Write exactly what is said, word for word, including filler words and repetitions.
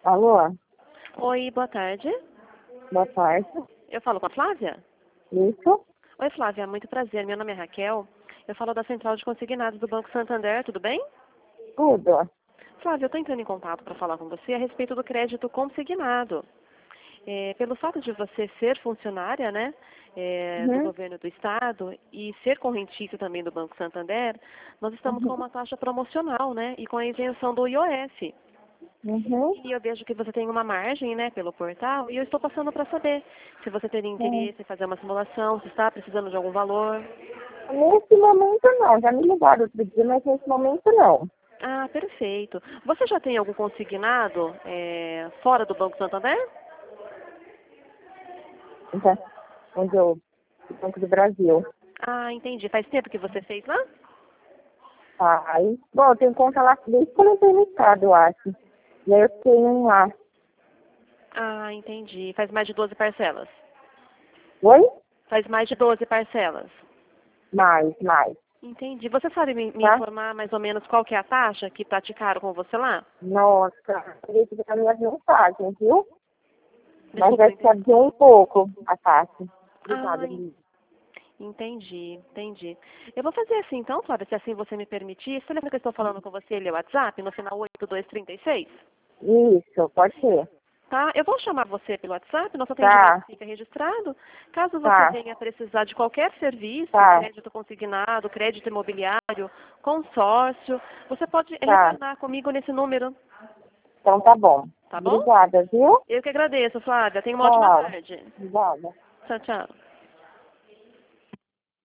Alô, Oi, boa tarde. boa tarde. Eu falo com a Flávia? Isso? Oi, Flávia, muito prazer. Meu nome é Raquel. Eu falo da Central de Consignados do Banco Santander, tudo bem? Tudo. Flávia, eu estou entrando em contato para falar com você a respeito do crédito consignado. É, pelo fato de você ser funcionária, né, é, do Uhum. governo do estado e ser correntícia também do Banco Santander, nós estamos com Uhum. uma taxa promocional, né, e com a isenção do I O F. Uhum. E eu vejo que você tem uma margem, né, pelo portal, e eu estou passando para saber se você teria Hum. interesse em fazer uma simulação, se está precisando de algum valor. Nesse momento não, já me ligaram outro dia, mas nesse momento não. Ah, perfeito. Você já tem algum consignado é, fora do Banco Santander? Então, onde eu, Banco do Brasil. Ah, entendi. Faz tempo que você fez lá? Ai, bom, eu tenho conta lá desde quando eu entrei no estado, eu acho. E aí eu tenho um lá. Ah, entendi. Faz mais de doze parcelas. Oi? Faz mais de doze parcelas. Mais, mais. Entendi. Você sabe me, me Tá? informar mais ou menos qual que é a taxa que praticaram com você lá? Nossa, queria que a minha mensagem, viu? Mas Desculpa, não vai entendi. ser um pouco a taxa. Ah, Obrigada, Liz. entendi, entendi. Eu vou fazer assim então, Flávia, se assim você me permitir. Você lembra que eu estou falando com você, ele é o WhatsApp, no final oito dois três seis? Isso, pode ser. Tá? Eu vou chamar você pelo WhatsApp, nosso atendimento Tá, fica registrado. Caso você tá, venha precisar de qualquer serviço, tá, crédito consignado, crédito imobiliário, consórcio, você pode tá. retornar comigo nesse número, Então tá bom. tá bom? Obrigada, viu? Eu que agradeço, Flávia. Tenha uma ótima Tchau. tarde. Obrigada. Tchau, tchau.